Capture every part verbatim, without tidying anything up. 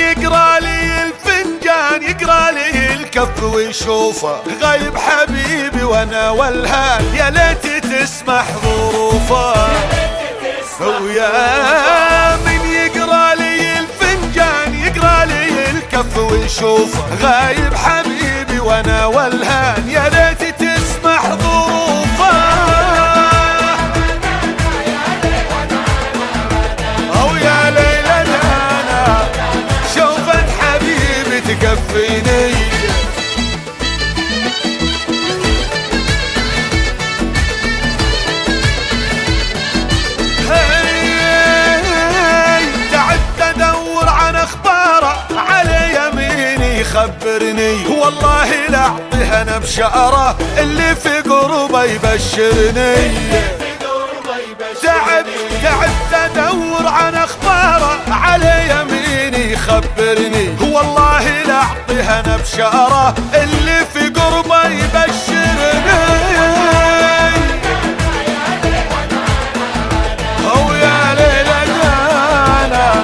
يقرا لي الفنجان يقرا لي الكف ويشوفه غايب حبيبي وانا والهان يا ليت تسمح ظروفه. ويا من يقرا لي الفنجان يقرا لي الكف ويشوفه غايب حبيبي وانا والهان يا ليت تسمح ظروفه. او يا ليلى انا شوفت حبيبي تكفيني. خبرني والله لا اعطيها انا بشعره اللي في قربه يبشرني. تعب تعبت ادور عن اخباره على يميني خبرني والله لا اعطيها انا بشعره اللي في قربه يبشرني. او يا ليلى انا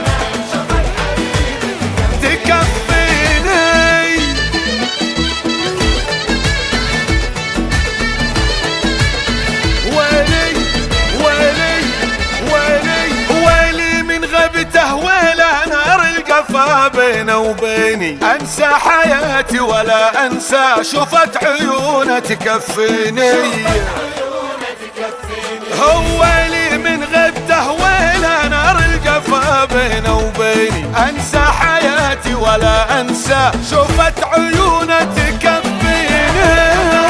بينه وبيني انسى حياتي ولا انسى شوفت عيونه تكفيني. هو لي من غبته ولا نار الجفا بينه وبيني انسى حياتي ولا انسى شوفت عيونه تكفيني.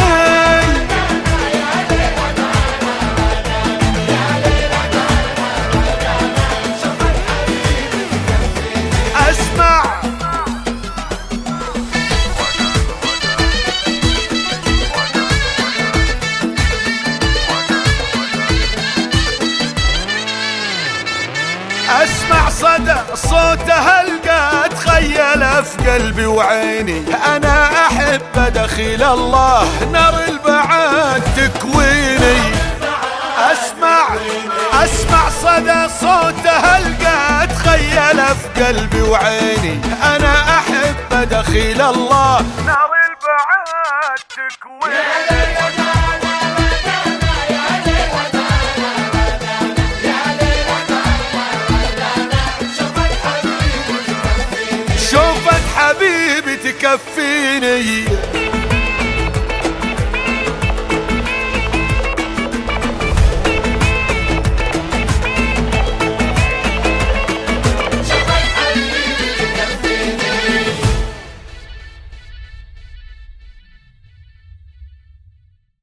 اسمع صدى صوتها القى تخيل في قلبي وعيني انا احب دخيل الله نار البعاد تكويني. اسمع اسمع صدى صوتها القى تخيل في قلبي وعيني انا احب دخيل الله نار البعاد تكويني. شوفت حبيبي تكفيني.